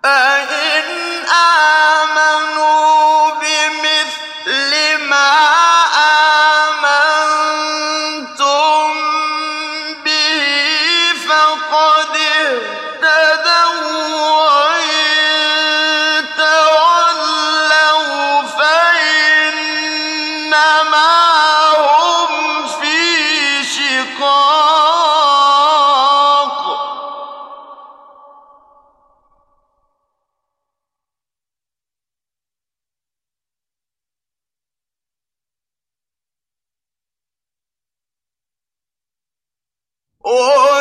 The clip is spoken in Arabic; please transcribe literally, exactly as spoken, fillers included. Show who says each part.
Speaker 1: فإن آمنوا بمثل ما آمنتم به فقد اهتدوا وإن تولوا فإنما هم في شقاق Oh